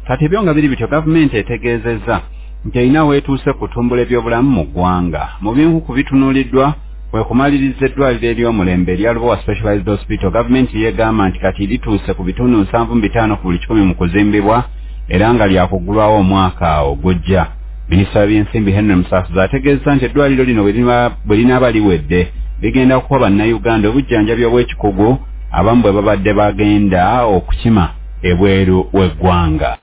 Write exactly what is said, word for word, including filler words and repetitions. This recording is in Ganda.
Kati ebyo nga biri bityo gavumenti etegeezezza nti erina weetuuse kutumbula ebyobulamu mu ggwanga. Mu bimu ku bitunuuliddwa kwe kumaliriza eddwaliro ery'omulembe erya Lubowa Specialized Hospital. Gavumenti yeegamba nti kati lituuse ku bitundu nsanvu mu bitaano ku buli kikumi mu kuzimbibwa era nga lyakuggulwawo omwaka ogujja. Minisita w'ebyensimbi Henry Musaafuzi ategeezza nti eddwaliro lino bwe linaaba liwedde ligenda kuwa bannayuganda obujjanjabi obw'ekikugu abamu bwe babadde bagenda okukima ebweru w'eggwanga.